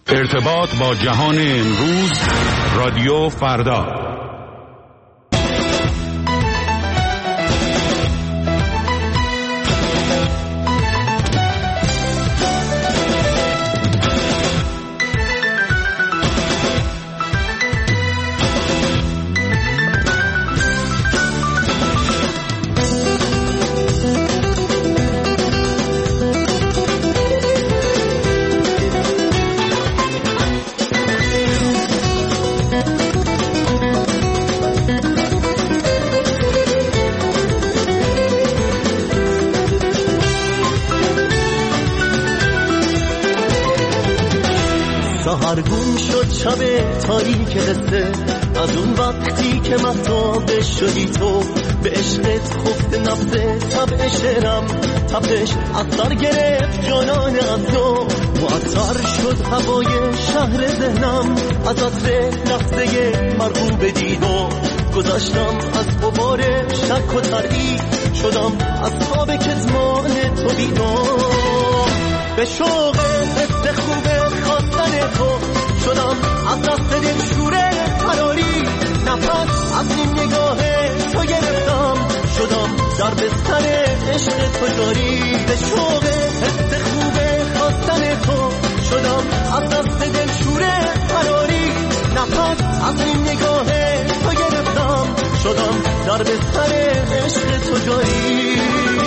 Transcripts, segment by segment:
ارتباط با جهان امروز، رادیو فردا. سحرگون شد شب تاریک قصه، از اون وقتی که مهتاب شدی تو، به عشقت خفت نفس طبع شعرم، تپش از سر گرفت جانان از تو، معطر شد هوای شهر ذهنم، از عطر لحظه مرغوب دیدو، گذاشتم از غبار شک و تردید، شدم از خواب کتمان تو بیدار، به شوق حس خوب خواستن تو شدم، از دست دل شوره فراری، نفس از این نگاه تو گرفتم، شدم در بستر عشق تو جاری، به شوق حس خوب خواستن تو شدم، از دست دل شوره فراری، نفس از این نگاه تو گرفتم، شدم در بستر عشق تو جاری.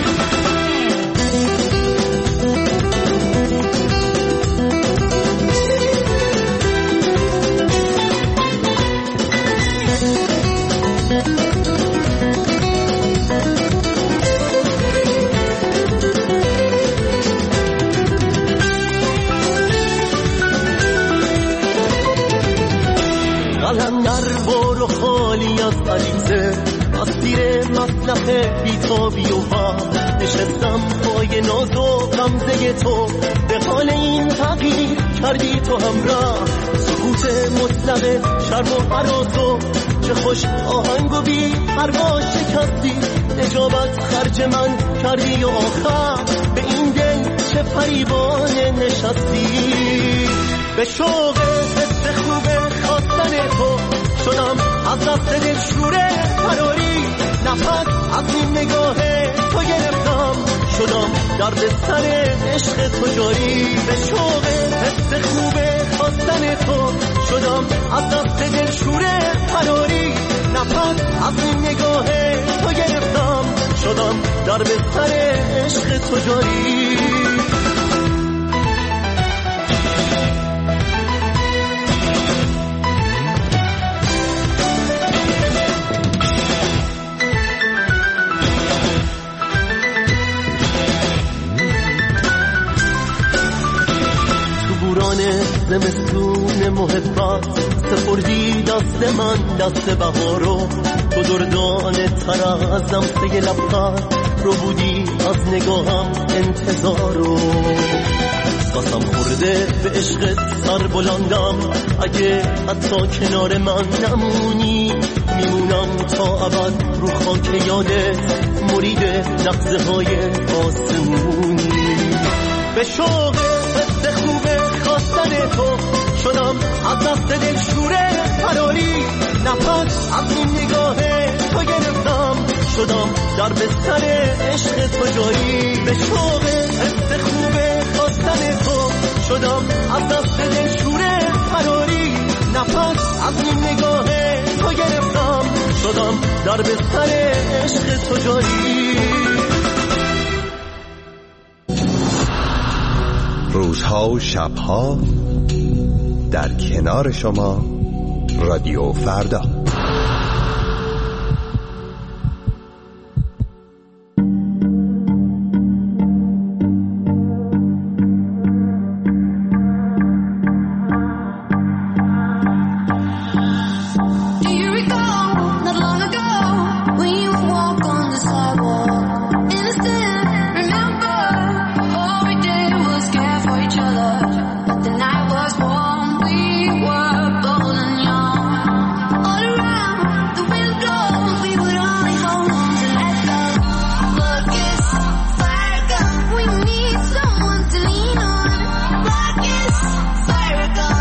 قلندر بارو خالی از غریزه، اسیر مصلح بیتابی و هم، نشستم پای ناز و غمزه تو، به حال این تغییر کردی تو همراه، سکوت مطلق شرم و حراسو، چه خوش آهنگ و بی پروا شکستی، اجابت خرج من کردی و آخر به این دل چه فریبانه نشستی، به شوق حس خوب خواستن تو شدم، از دست دل شوره فراری، نفس از این نگاه تو گرفتم، شدم در بستر عشق تو جاری، به شوق حس خوب خواستن تو شدم، از دست دل شوره فراری، نفس از این نگاه تو گرفتم، شدم در بستر عشق تو جاری. زمستون محبت سپردی دست من دست بهارو، تو دردانه تر از دمسه لبخند رو بودی، از نگاهم انتظارو، قسم خورده به عشقت سر بلندم، اگه حتی کنار من نمونی، میمونم تا ابد رو خاک یادت، مرید لحظه های آسمونی، به شوق حس خوب خواستن تو شدم، از دست دل شوره فراری، نفس از این نگاه تو گرفتم، شدم در بستر عشق تو جایی، به شوق حس خوب خواستن تو شدم، از دست دل شوره فراری، نفس از این نگاه تو گرفتم، شدم در بستر عشق تو جایی. روزها و شبها در کنار شما، رادیو فردا. Fire gun,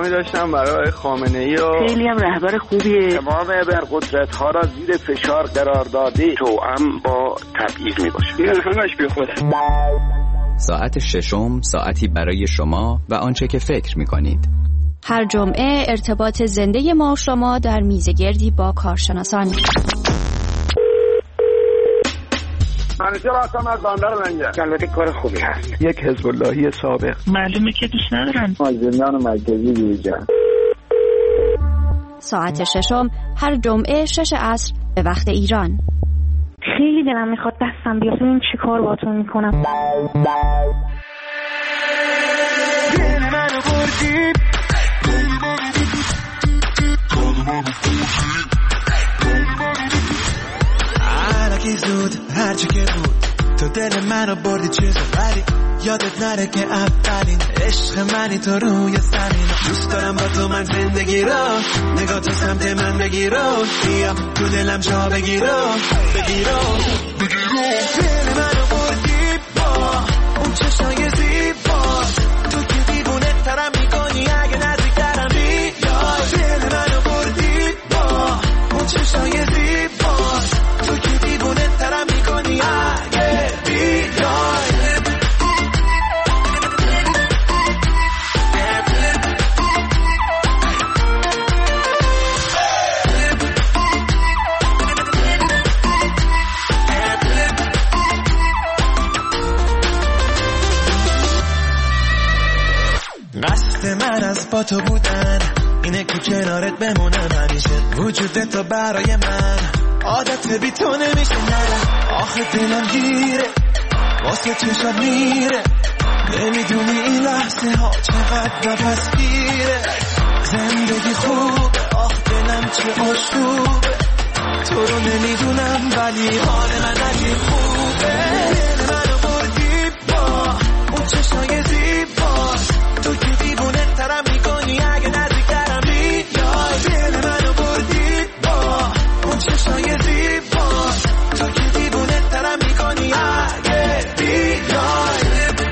پیامی داشتم برای خامنه‌ای و خیلی هم رهبر خوبیه. تمام ابرقدرت‌ها را زیر فشار قرار داده توأم با تبعیض میباشه. این همش بی خوده. ساعت ششم ساعتی برای شما و آنچه که فکر می‌کنید. هر جمعه ارتباط زنده ما و شما در میزگردی با کارشناسان. منیجر هستم از بندر منجر. البته کار خوبی هست. یک حزب اللهی سابق. معلومه که دوست ندارن. زندان مرکزی بیرجان. ساعت ششم هر جمعه 6 عصر به وقت ایران. خیلی دلم میخواد دستم بیاد ببینم چی کار باهاتون میکنم. دل منو بردی علکی زود هرچی که بود تو دل منو بردی چیز ولی یادت نره که اولین عشق منی تو روی زمین. دوست دارم با تو من زندگی را نگاه تو سمت من بگیرو بیا تو دلم جا بگیرو دل منو بردی با اون چشای زیبا تو که دیوونه ترم میکنی اگه نزدیکترم بیای. دل منو بردی با اون چشای زیبا تو که دیوونه ترم میکنی اگه بیای. من از با تو بودن اینه که کنارت بمونم همیشه. وجود تو برای من عادت بی تو نمیشه. نرم آخه دلم گیره واسه چشم میره. نمیدونی این لحظه ها چقدر نفسگیره. زندگی خوبه آخ دلم چه آشوبه. تو رو نمیدونم ولی حال من عجیب خوبه. دل منو بردی با اون چشای زیبا تو که دیوونه ترم میکنی اگه نزدیکترم بیای. دل منو بردی با اون چشای زیبا تو که دیوونه ترم میکنی اگه بیای.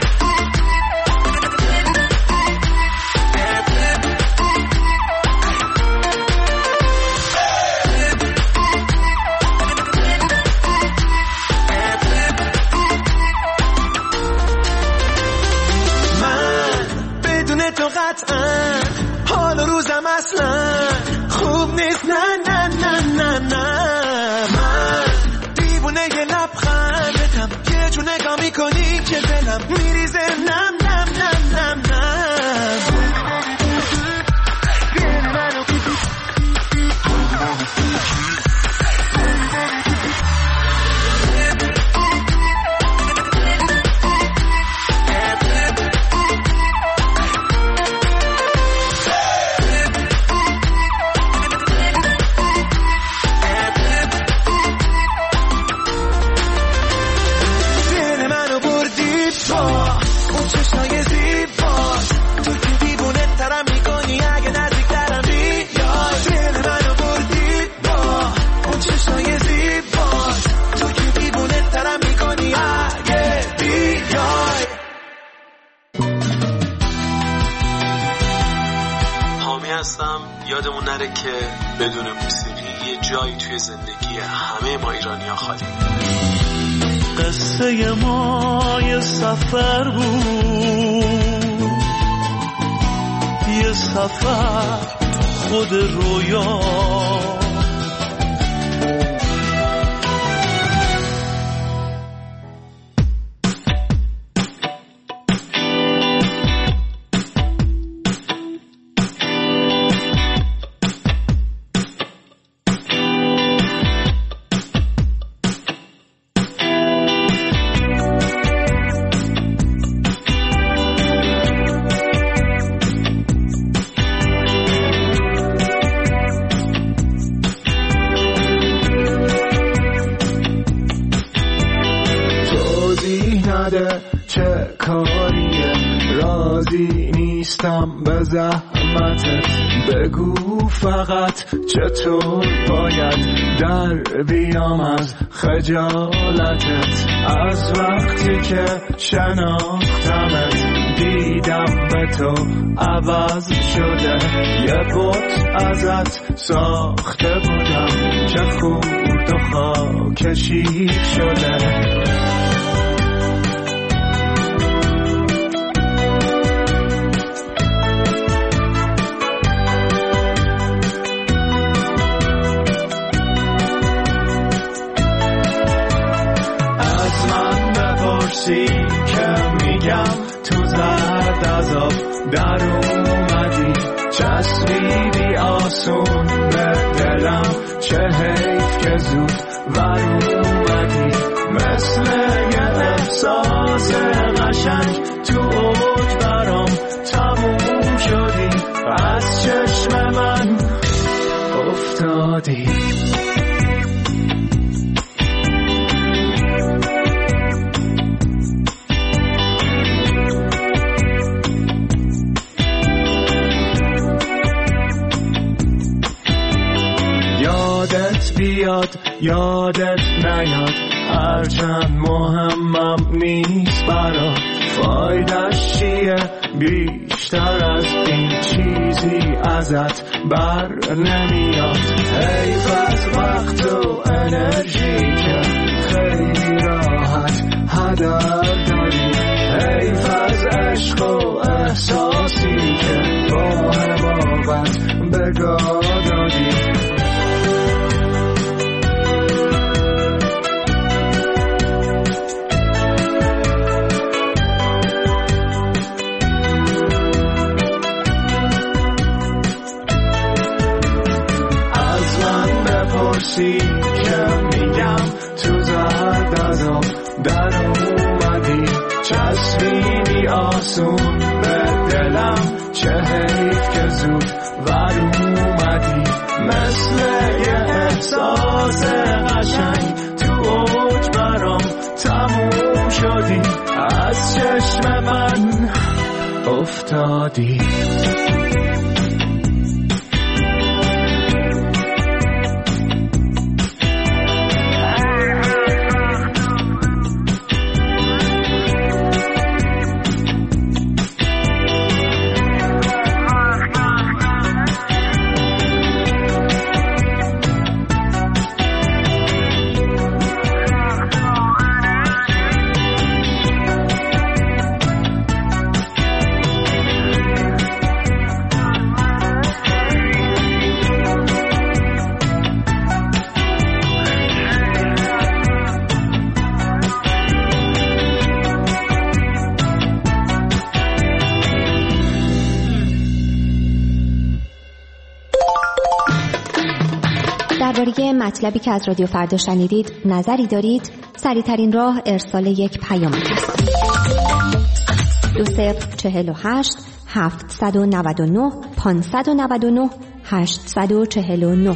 تو قطعا حال و روزم اصلا خوب نیست. نه نه نه نه نه من دیوونه یه لبخندتم یه جو نگاه میکنی که دلم میریزه. نم نم نم نم نم دل منو یادمون نره که بدون موسیقی یه جایی توی زندگی همه ما ایرانی‌ها خالی. قصه ما یه سفر بود، یه سفر خود رویا. چه کاریه راضی نیستم به زحمتت، بگو فقط چطور باید در بیام از خجالتت. از وقتی که شناختمت دیدم به تو عوض شده، یه بت ازت ساخته بودم که خورد و خاک شیر شده. که میگم تو زرد از آب در اومدی، چسبیدی آسون به دلم، چه حیف که زود ور اومدی. مثل یه احساس قشنگ تو اوج برام تموم شدی، از چشم من افتادی. یادت نیاد، هرچند مهمم نیست برات، فایدش چیه بیشتر از این چیزی ازت بر نمیاد. حیف از وقت و انرژی که خیلی راحت هدر داری، حیف از عشق و احساسی که با حماقت بگاه دادی. که میگم تو زرد از آب در اومدی، چسبیدی آسون به دلم، چه حیف که زود ور اومدی. مثل یه احساس قشنگ تو اوج برام تموم شدی، از چشم من افتادی. درباره مطلبی که از رادیو فردا شنیدید نظری دارید؟ سریع‌ترین راه ارسال یک پیام است. 2048 799 599 849.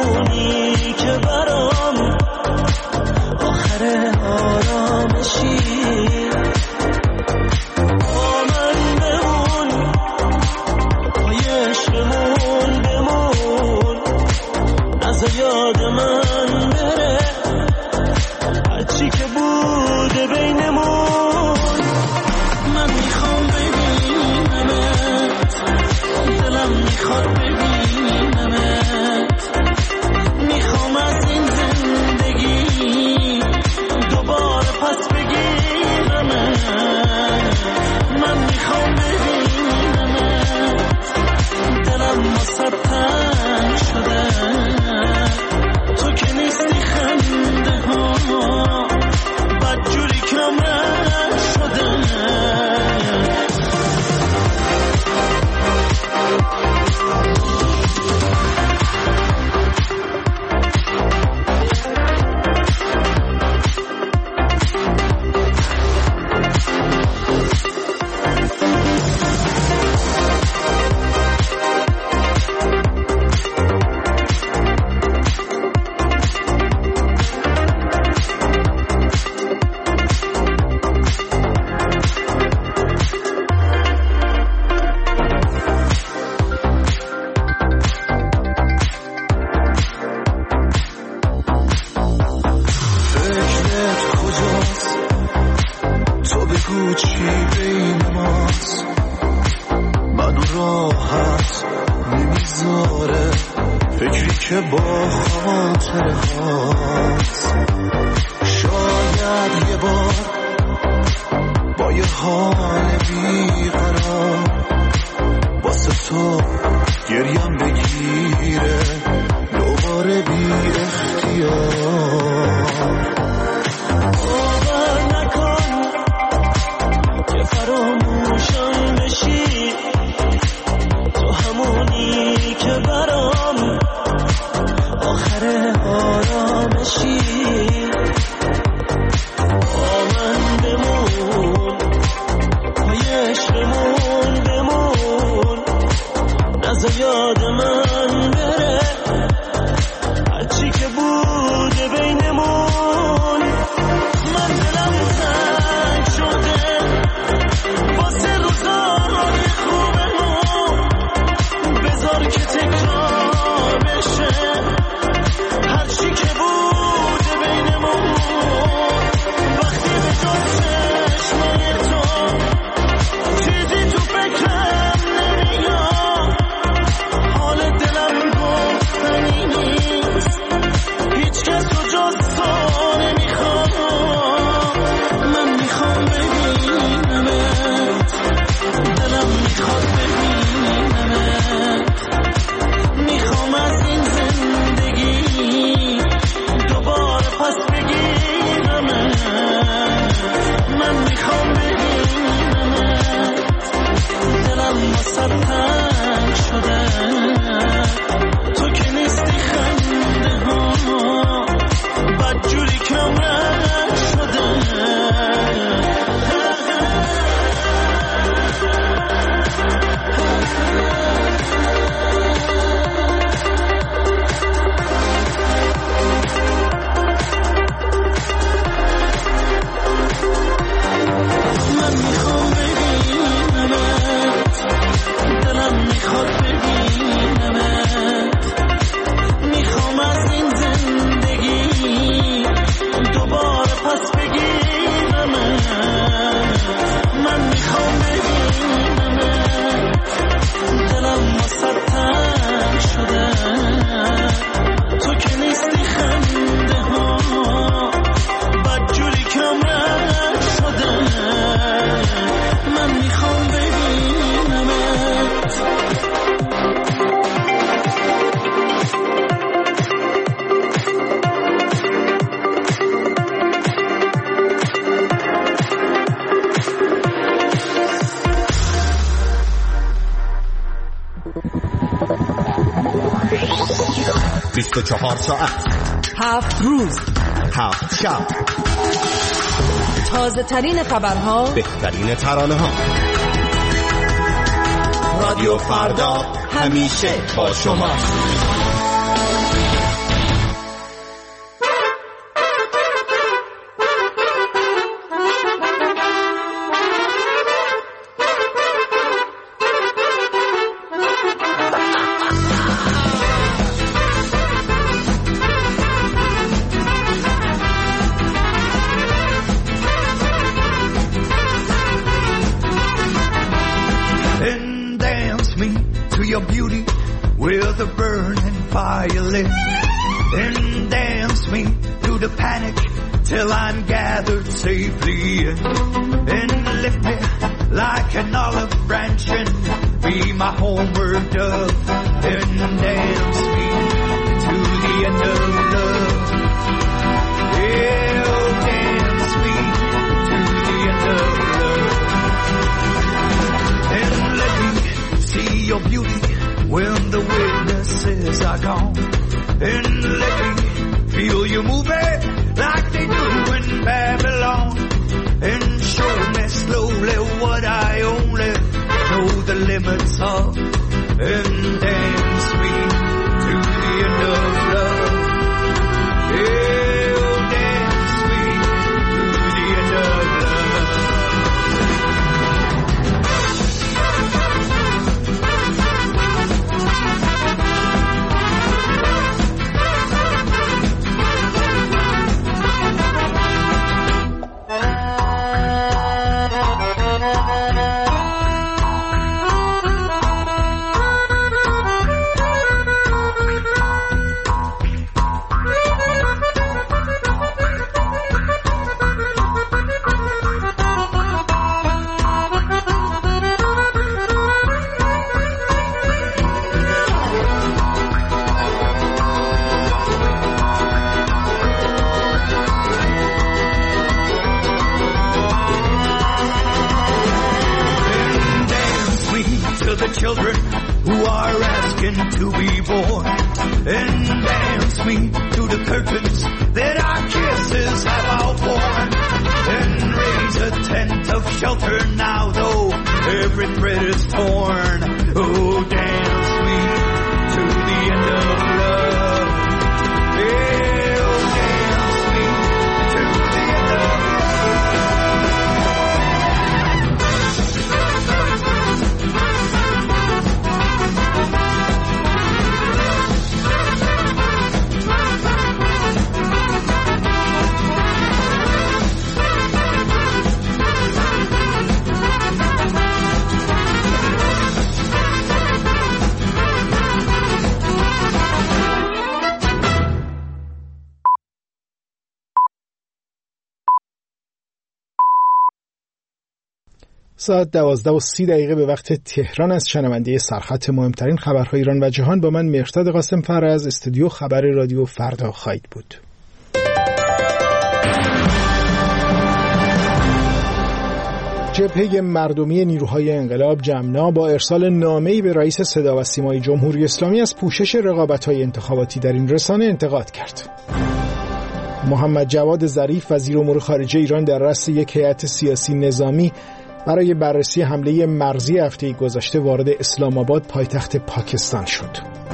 آخر آرامشی بگو چی بین ماست، منو راحت نمیذاره فکری که با خاطره هاست. شاید یه بار با یه حال بیقرار واسه تو گریم بگیره دوباره بی اختیار. باور نکن که فراموشم بشی، تو همونی که برام آخر آرامشی. با من بمون، پای عشقمون بمون، نذار یاد من بره هرچی که بوده بینمون. من دلم تنگ شده واسه روزای خوبمون، بذار که تکرار بشه هرچی که بوده بینمون. وقتی به جز چشمای تو چیزی تو فکرم نمیاد، حال دلم گفتنی نیست، هیچ کس رو جز تو نمیخوام. من میخوام ببینمت، دلم میخواد ببینمت، میخوام از این زندگی دوباره پس بگیرمت. من میخوام ببینمت، دلم واسه تنگ شده، تو که نیستی خنده ها بدجوری کم رنگ شده. من میخوام ببینمت، دلم میخواد ببینمت، میخوام از این زندگی دوباره پس بگیرمت. من میخوام ببینمت، دلم واسه تنگ شده، تو که نیستی خنده ها بدجوری کم رنگ شده. من میخوام ببینمت. بیست و 24 ساعت 7 روز 7 شب، تازه ترین خبرها، بهترین ترانه ها. رادیو فردا همیشه با شما. With a burning violin, and dance me through the panic till I'm gathered safely in, and lift me like an olive branch and be my homeward dove, and dance me to the end of love. Yeah, dance me to the end of love, and let me see your beauty when the witnesses are gone, and let me feel you moving like they do in Babylon, and show me slowly what I only know the limits of, and dance me to the end of love. Yeah, dance me to the end of love. Children who are asking to be born, and dance me to the curtains that our kisses have outworn, and raise a tent of shelter now though every thread is torn. Oh, dance me to the end of love. Yeah, oh, dance me to the end of love. ساعت 12:30 به وقت تهران از شنونده سرخط مهمترین خبرهای ایران و جهان با من مهرداد قاسم‌فر از استودیو خبر رادیو فردا خواهید بود. جبهه مردمی نیروهای انقلاب جمنا با ارسال نامه‌ای به رئیس صدا و سیمای جمهوری اسلامی از پوشش رقابت‌های انتخاباتی در این رسانه انتقاد کرد. محمد جواد ظریف وزیر امور خارجه ایران در رأس یک هیئت سیاسی نظامی برای بررسی حمله مرزی هفته گذشته وارد اسلام آباد پایتخت پاکستان شد.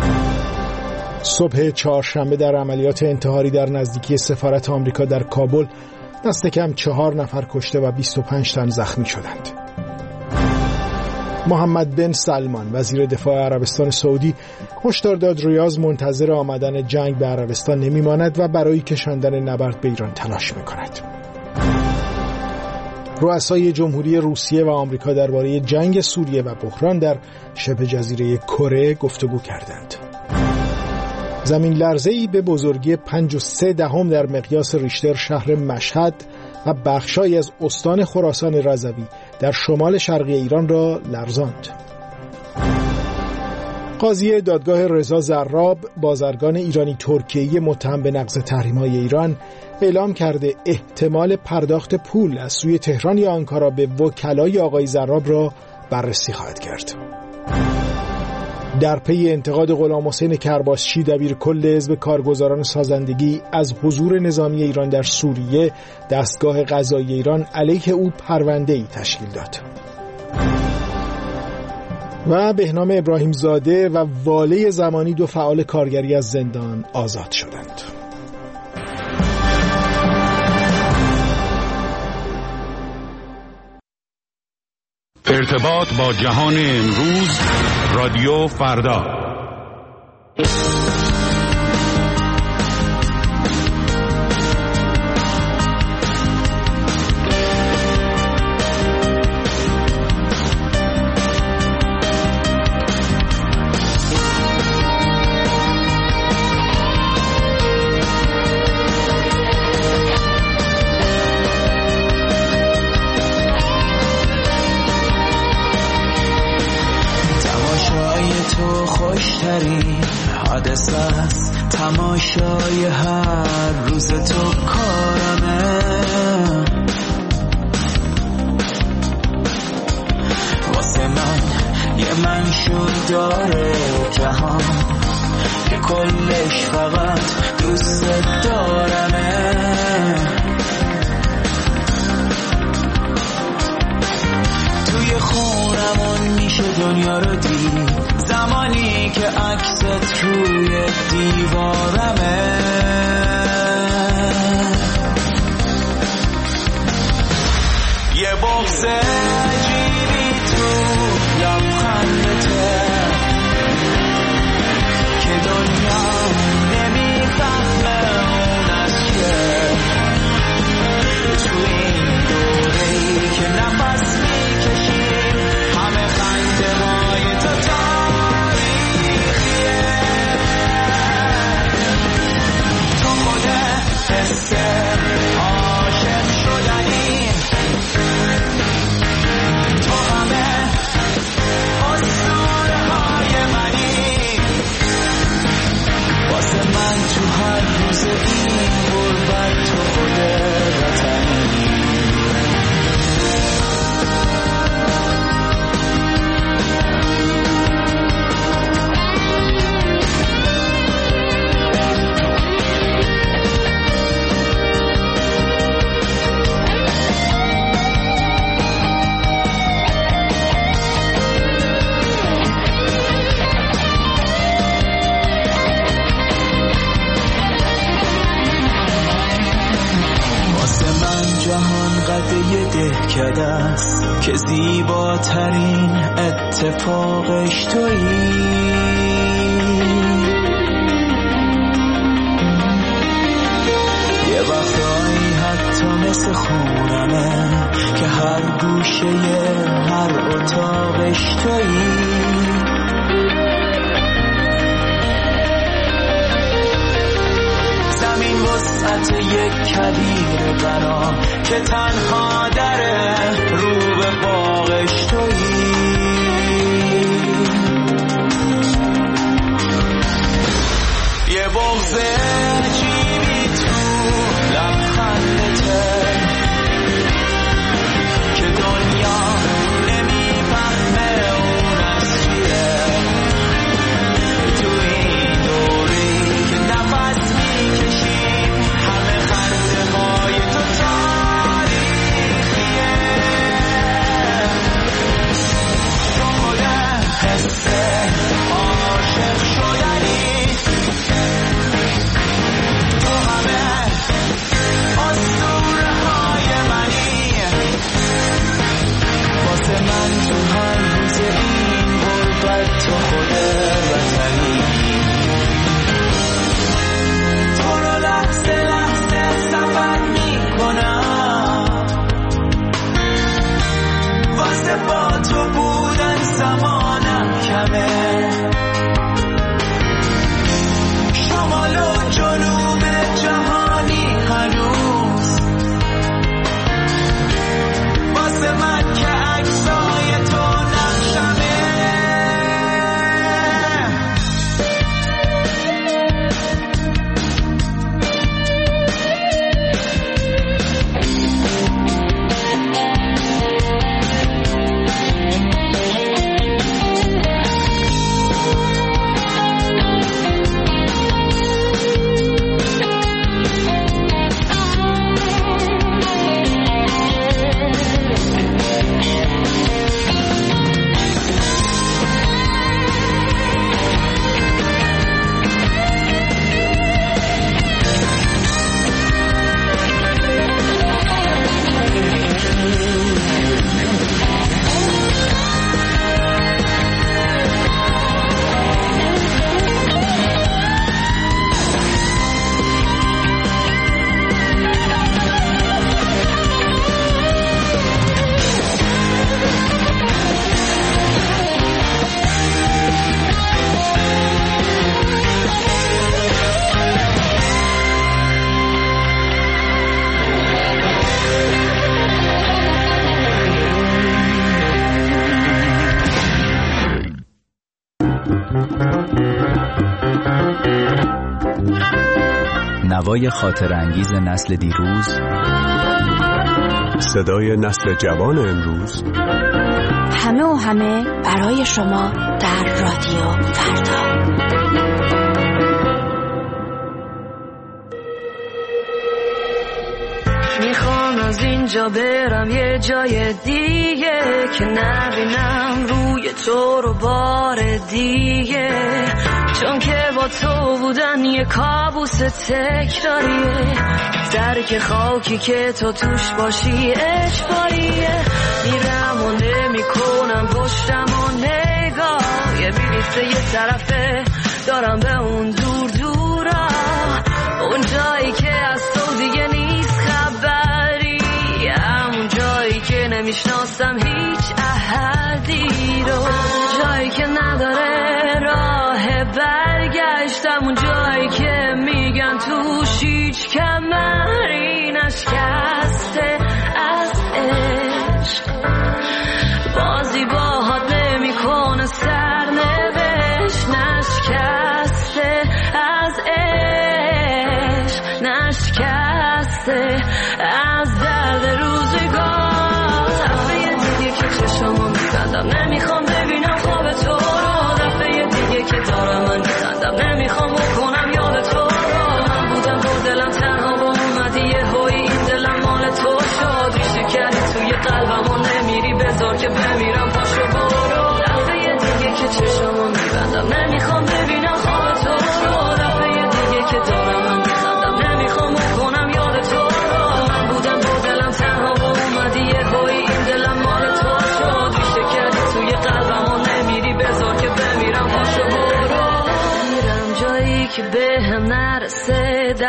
صبح چهارشنبه در عملیات انتحاری در نزدیکی سفارت آمریکا در کابل دست کم 4 نفر کشته و 25 تن زخمی شدند. محمد بن سلمان وزیر دفاع عربستان سعودی هشدار داد ریاض منتظر آمدن جنگ به عربستان نمیماند و برای کشاندن نبرد به ایران تلاش میکند. رؤسای جمهوری روسیه و آمریکا درباره جنگ سوریه و بحران در شبه جزیره کره گفتگو کردند. زمین لرزه‌ای به بزرگی 5.3 در مقیاس ریشتر شهر مشهد و بخشایی از استان خراسان رضوی در شمال شرقی ایران را لرزاند. قاضی دادگاه رضا زراب بازرگان ایرانی ترکیه‌ای متهم به نقض تحریم‌های ایران اعلام کرده احتمال پرداخت پول از سوی تهران یا آنکارا به وکلای آقای زراب را بررسی خواهد کرد. در پی انتقاد غلام حسین کرباسچی دبیرکل حزب کارگزاران سازندگی از حضور نظامی ایران در سوریه، دستگاه قضایی ایران علیه او پرونده‌ای تشکیل داد. و بهنام ابراهیم زاده و واله زمانی 2 فعال کارگری از زندان آزاد شدند. ارتباط با جهان امروز رادیو فردا. تماشای هر روز تو کارمه، واسه من یه منشور داره جهان که کلش فقط دوست دارمه. توی خونمون میشه دنیا رو دید زمانی که عکست روی دیوارمه. یه بغض عجیبی تو لبخندته که دنیا نمیفهمه اون از که تو این دوره‌ای که نفس میکشه است که زیباترین اتفاقش تویی. یه وقتایی حتی مثل خونمه که هر گوشه هر اتاقش تویی. زمین وسعت یک کبیر برام که تنها دره رو به باغش تویی. یه بغض عجیبی تو لبخندته که دنیا نمیفهمه اون از چیه. تو این دوری که نفس میکشیم همه خنده های تو تاریخیه. شماله حس عاشق شدنی تو همه اسطوره های منی. واسه من تو هر روز این غربت تو خود وطنی. تو رو لحظه لحظه سفر میکنم واسه با تو بودن زمانم کمه. شمال و جنوب جهانی هنوز واسه من که عکسای تو نقشمه. نوای خاطر انگیز نسل دیروز، صدای نسل جوان امروز، همه و همه برای شما در رادیو فردا. میخوام از اینجا برم یه جای دیگه که نبینم روی تو رو بار دیگه، چون که با تو بودن یه کابوس تکراریه. درک خاکی که تو توش باشی اجباریه. میرم و نمیکنم پشتم و نگاه، یه بلیت یه طرفه دارم به اون دور دورا، اون جایی که از تو دیگه نیست خبری، همون جایی که نمیشناسم هیچ احدی رو، جایی که نداره راه برگشتم، اون جایی که میگن توش هیچ کمری نشکسته از عشق، بازی باهات نمیکنه سرنوشت، نشکسته از عشق، نشکسته از درد روزگار. دفعه دیگه که چشمو میبندم نمیخوام ببینم خواب تو رو، دفعه دیگه که دارم من میخندم نمیخوام بکنم یاد تو رو. من بودم با دلم تنها با اومدی یه هایی این دلم مال تو شد، ریشه کردی توی قلبم و نمیری بذار که بمیرم پاشو برو. دفعه دیگه که چشمو میبندم نمیخوام ببینم خواب تو رو، دفعه دیگه که دارم من میخندم نمیخوام بکنم یاد تو رو. من بودم با دلم تنها با اومدی یه هایی این دلم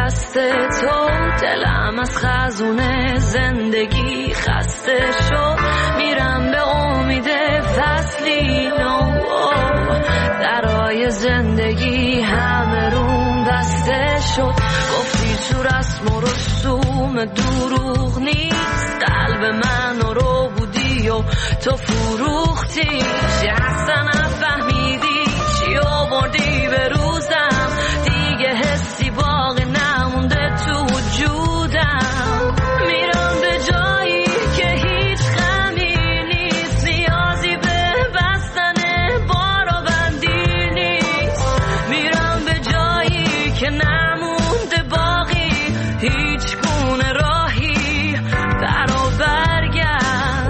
دست تو، دلم از خزونه زندگی خسته شد، میرم به امید فصلی نو، درای زندگی همه روم بسته شد. گفتی تو رسم و رسوم دروغ نیست، قلب من رو بودی و تو فروختی، چی اصلا نفهمیدی چی آوردی به روزم، دیگه حسی باقی نمونده تو وجودم، میرم به جایی که هیچ غمی نیست، نیازی به بستن بار و بندی نیست، میرم به جایی که نمونده باقی هیچ گونه راهی برا برگرد.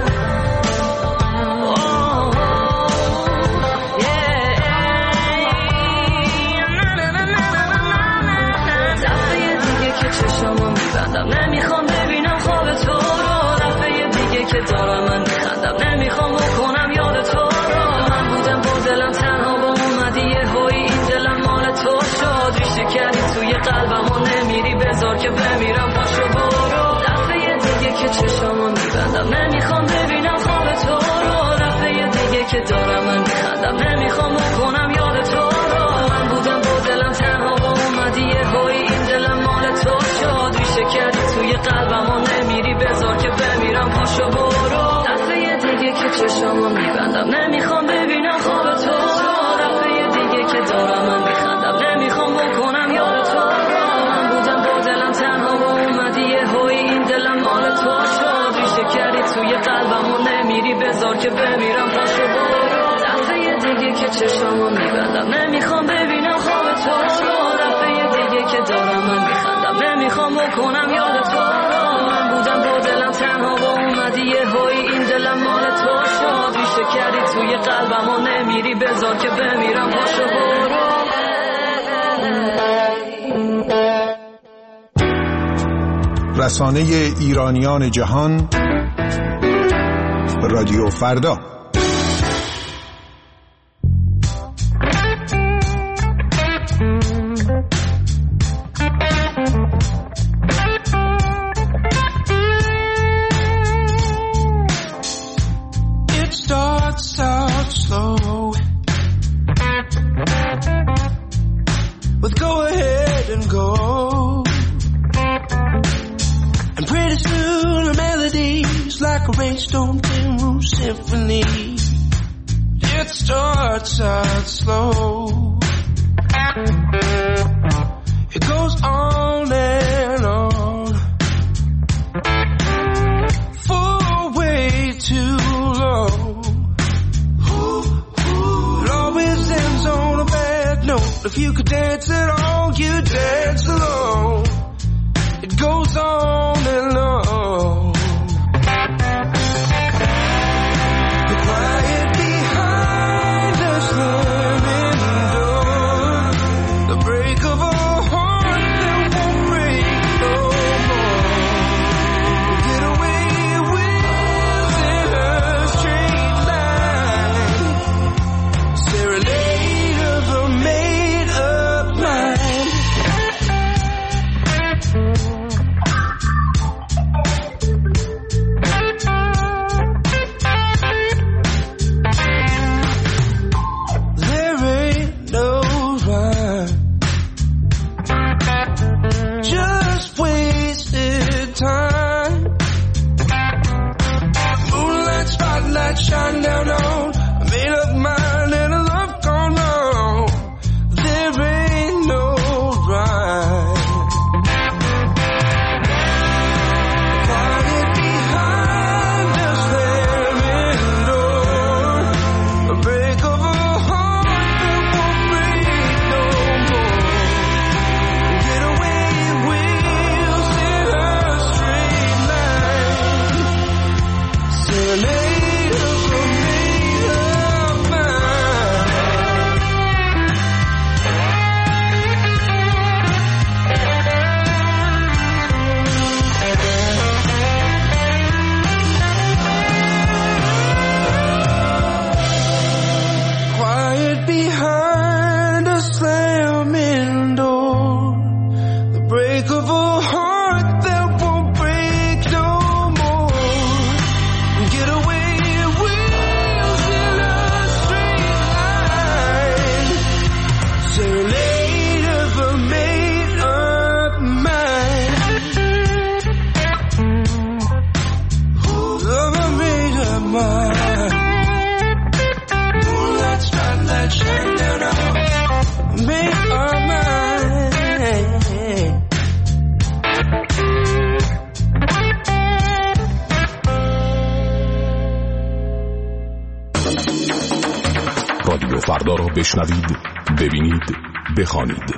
چشمو میبندم نمیخوام ببینم خواب تو رو، دفعه دیگه که دارم من میخندم نمیخوام بکنم یاد تو رو، من بودم با دلم تنها با اومدی یه هایی این دلم مال تو شد، ریشه کردی توی قلبم و نمیری بذار که بمیرم پاشو برو، دفعه دیگه که چشمو میبندم نمیخوام ببینم خواب تو رو، دفعه دیگه که دارم من میخندم نمیخوام بکنم یاد تو رو، من بودم با دلم تنها با اومدی یه هایی این دلم مال تو شد، ریشه کردی توی قلبم و نمیری بذار که بمیرم پاشو برو، دفعه دیگه که چشمو میبندم نمیخوام ببینم خواب تو رو، دفعه دیگه که دارم من میخندم نمیخوام بکنم یاد تو رو، من بودم با دلم تنها با اومدی یه هایی این دلم مال تو شد، ریشه کردی توی قلبم و نمیری بذار که بمیرم پاشو برو، دفعه دیگه که چشمو میبندم نمیخوام ببینم خواب تو رو، دفعه دیگه که دارم من میخندم نمیخوام بکنم یاد تو رو، من بودم با دلم تنها با اومدی یه هایی این دلم مال تو شد، ریشه کردی توی قلبم و نمیری بذار که بمیرم پاشو برو. رسانه ایرانیان جهان، رادیو فردا. But go ahead and go, and pretty soon the melody's like a rainstorm Tin Roof symphony. It starts out slow, it goes on and on for way too long. It always ends on a bad note. If you could dance at all, you dance alone. It goes on and on. The quiet behind the slamming door, the break of a heart that won't break no more. Get away wheels in a straight line, serenade of a made-up mind. There ain't no rhyme, just wasted time. Moonlight spotlight shine down on a made-up mind and a love gone wrong. There ain't no rhyme. Quiet behind the slamming door, a break of a heart that won't break no more. Get away wheels in a straight line, serenade of a made-up mind. Quiet behind a slamming door, the break رادیو فردا را بشنوید، ببینید، بخوانید.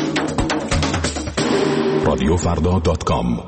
radiofrda.com.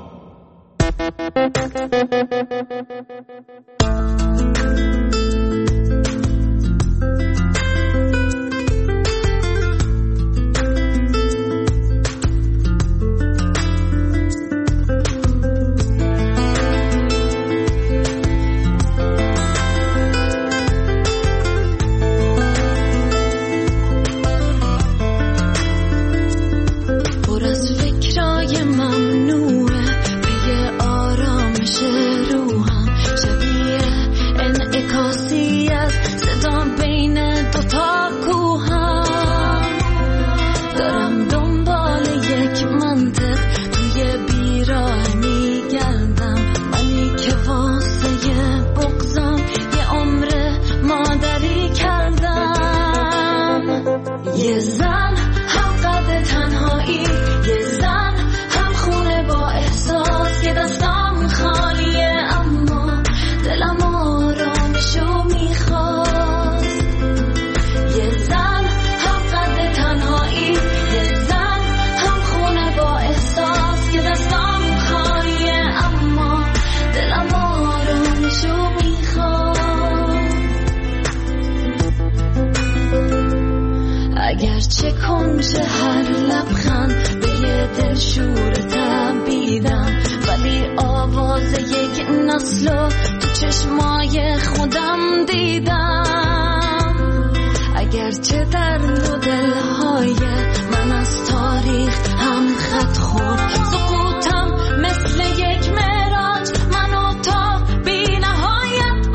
اگرچه کنج هر لبخند به یه دل شور تبیدم، ولی آواز یک نسل تو چشمای خودم دیدم. اگرچه در دلهای من از تاریخ هم خط خورد، سقوطم مثل یک معراج منو تا بی نهایت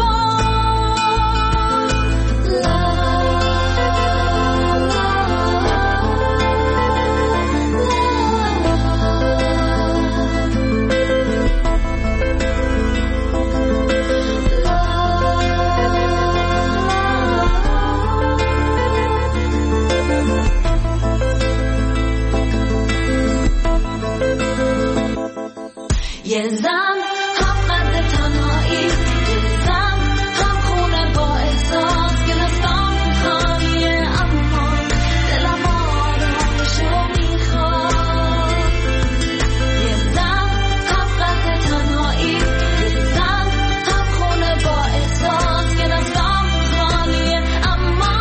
یه زن هم قد تنهایی، یه زن هم خونه با احساس که دستام خالیه اما دلم آرامشو میخواد. یه زن هم قد تنهایی، یه زن هم خونه با احساس که دستام خالیه اما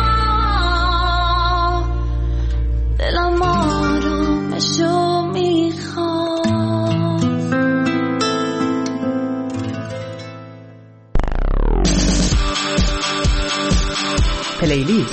دلم آرامشو میخواد. پلیلیست.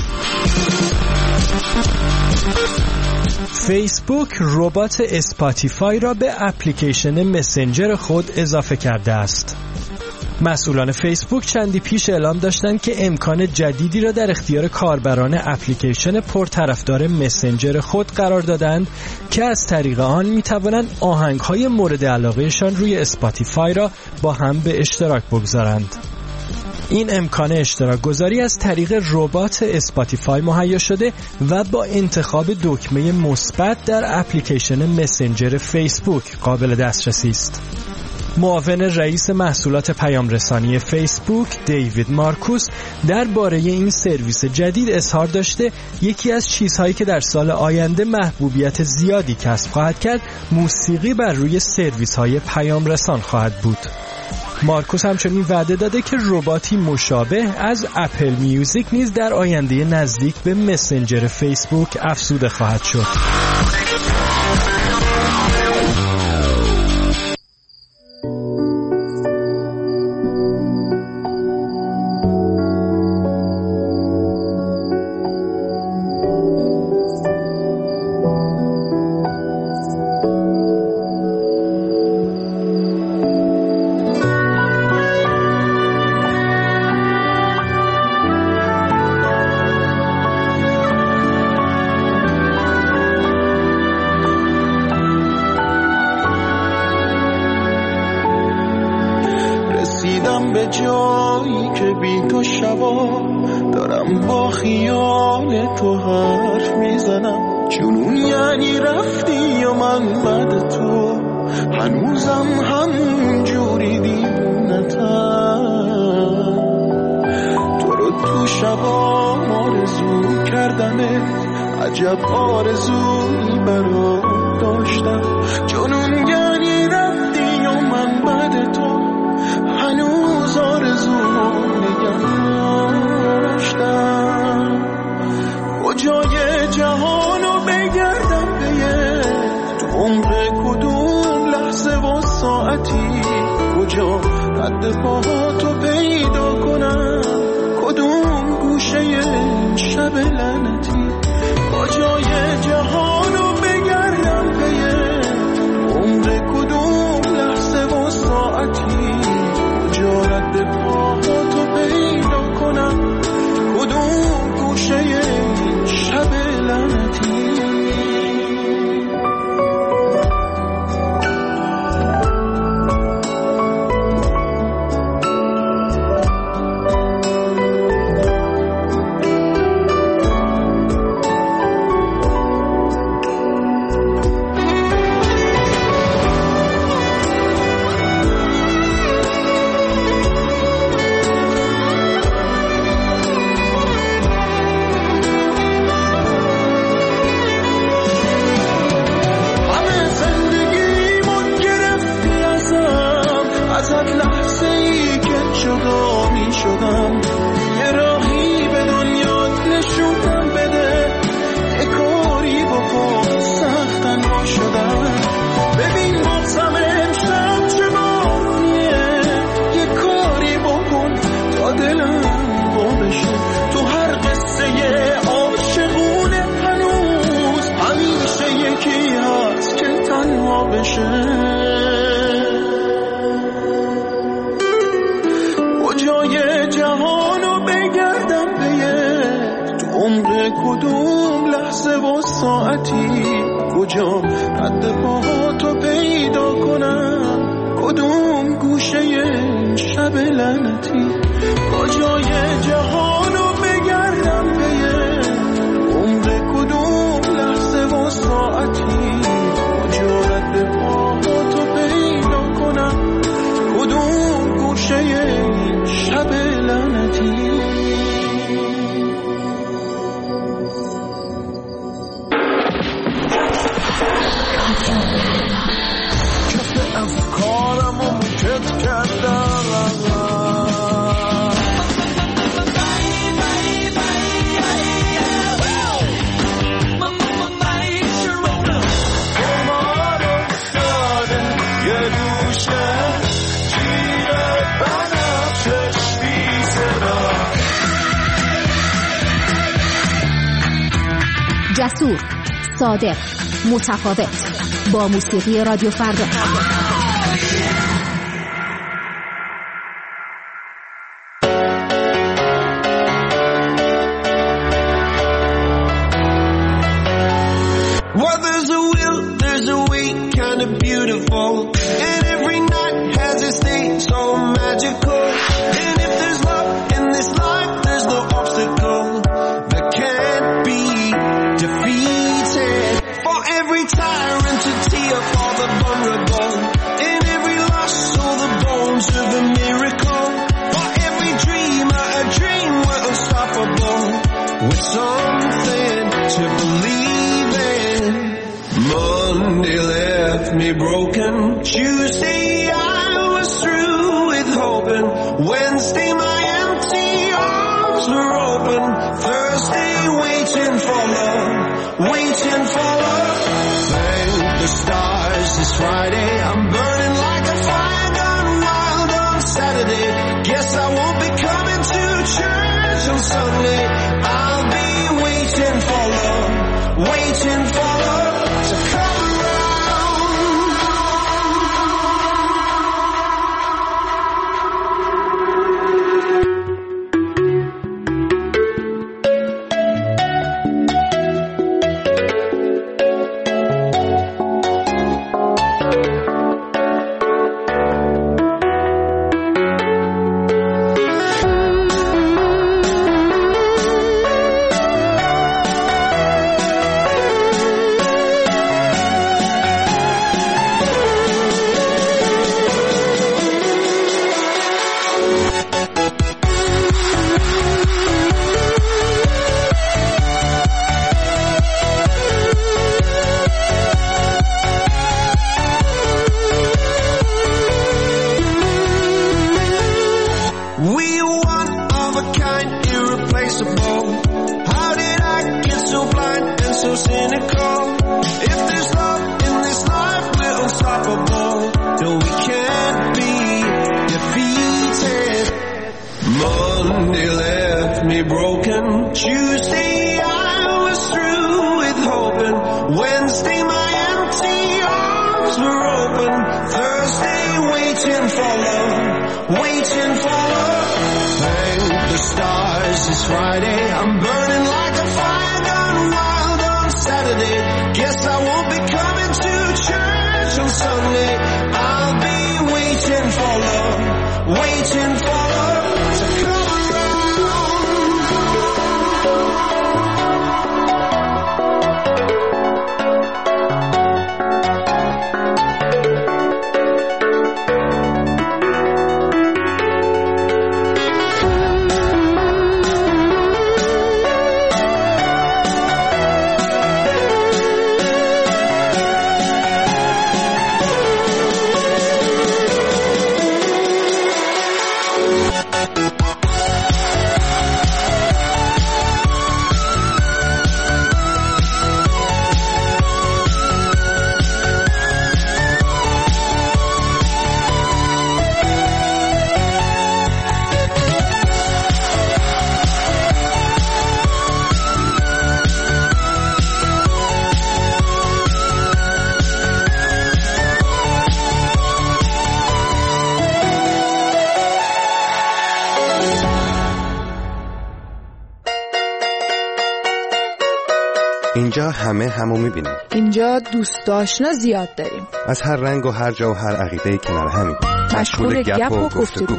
فیسبوک ربات اسپاتیفای را به اپلیکیشن مسنجر خود اضافه کرده است. مسئولان فیسبوک چندی پیش اعلام داشتند که امکان جدیدی را در اختیار کاربران اپلیکیشن پرطرفدار مسنجر خود قرار دادند که از طریق آن می‌توانند آهنگ‌های مورد علاقه‌شان روی اسپاتیفای را با هم به اشتراک بگذارند. این امکان اشتراک گذاری از طریق ربات اسپاتیفای مهیا شده و با انتخاب دکمه مثبت در اپلیکیشن مسنجر فیسبوک قابل دسترسی است. معاون رئیس محصولات پیام رسانی فیسبوک دیوید مارکوس درباره این سرویس جدید اظهار داشته یکی از چیزهایی که در سال آینده محبوبیت زیادی کسب خواهد کرد موسیقی بر روی سرویس‌های پیام رسان خواهد بود. مارکوس همچنین وعده داده که رباتی مشابه از اپل میوزیک نیز در آینده نزدیک به مسنجر فیسبوک افزوده خواهد شد. به جایی که بی تو شبا دارم با خیال تو حرف میزنم. جنون یعنی رفتی و من بعد تو هنوزم همون جوری دیوونتم. تو رو تو شبا آرزو کردمت عجب آرزویی برات داشتم جنون یعنی رفتی و من بعد تو هنوز آرزو نگه داشتم کجای جهانو بگردم به تو عمر کدوم لحظه و ساعتی کجا رد پاهاتو پیدا کنم کدوم گوشه این شب لعنتی کجای جهانو بگردم به عمر کدوم لحظه و ساعتی کجا رد پاهاتو پیدا کنم کدوم گوشه این شب لعنتی کجای جهانو بگردم به تو عمر کدوم لحظه و ساعتی کجا رد پاهاتو پیدا کنم کدوم گوشه شب لعنتی کجای جهانو بگردم به عمر کدوم لحظه و ساعتی کجا رد پاهاتو پیدا کنم کدوم گوشه شب لعنتی کف افکارمو موکت کردم جسور، صادق، متفاوت با موسیقی رادیو فردا. Well, there's a will, there's a way, kind of beautiful, and every night has its day so magical. And if there's love in this life, there's no obstacle that can't be defeated. For every tyrant to tear for the vulnerable, in every loss all the bones of a miracle. For every dreamer a dream were unstoppable, with something to believe in. Monday left me broken, Tuesday I was through with hoping, Wednesday my empty arms were open, Thursday waiting for love, waiting for love. Thank the stars this Friday, I'm burning like a fire gone wild on Saturday. Guess I won't be coming to church on Sunday. I'll be waiting for love, waiting for love to come around. irreplaceable. How did I get so blind and so cynical? If there's love in this life, we're unstoppable. No, we can't be defeated. Monday left me broken. Tuesday I was through with hoping. Wednesday my empty arms were open. Thursday waiting for love, waiting for love. Thank the stars it's Friday. I'm burning like a fire gone wild on Saturday. Guess I won't be coming to church on Sunday. I'll be waiting for love, waiting for love to come اینجا همه همو میبینیم. اینجا دوست آشنا زیاد داریم. از هر رنگ و هر جا و هر عقیده‌ای کنار همین. مشغول گپ و گفتگو.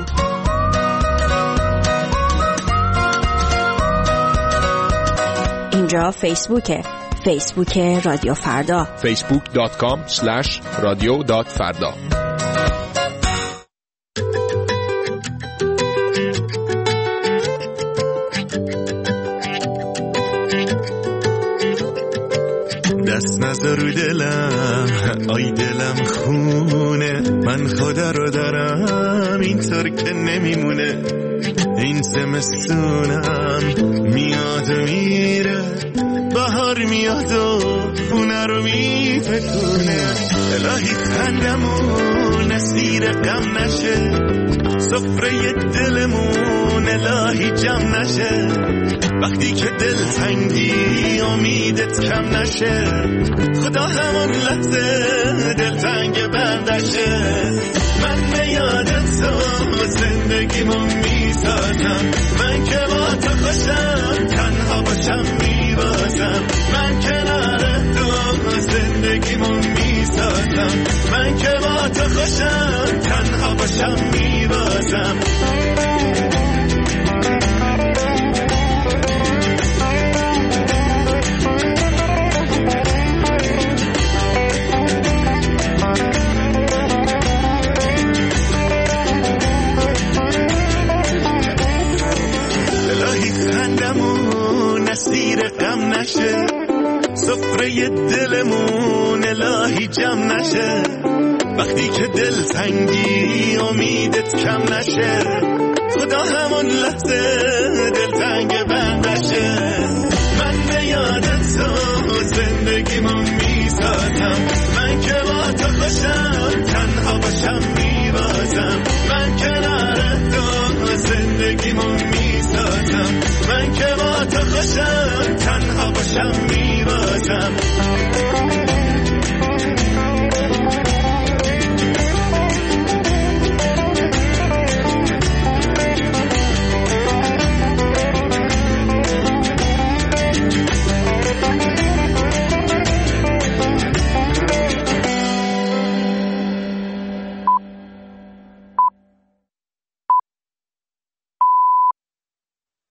اینجا فیسبوکه. فیسبوک رادیو فردا. facebook.com/radio.farda. دست نذار دلم، آی دلم خونه، من خدا رو دارم اینطور که نمیمونه. این زمستونم میاد و میره، بهار میاد و خونه رو میفکونه. الهی خندمون اسیر غم نشه، سفره دلمون الهی جمع نشه. وقتی که دل تنگی امیدت کم نشه، خدا همون لحظه دل تنگ بندشه. من به یادت تو زندگیمو میسازم، من که با تو خوشم تنها باشم میبازم. من کنار تو زندگیمو میسازم، من که با تو خوشم تنها باشم میبازم. اسیر غم نشه، سفره دلمون الهی جمع نشه. وقتی که دل تنگی امیدت کم نشه، خدا همون لحظه دل تنگ بندشه. من به یادت تو زندگیمو میسازم، من که با تو خوشم تنها باشم میبازم. من کنار تو زندگیمو میسازم، من که با تو خوشم تنها باشم میبازم.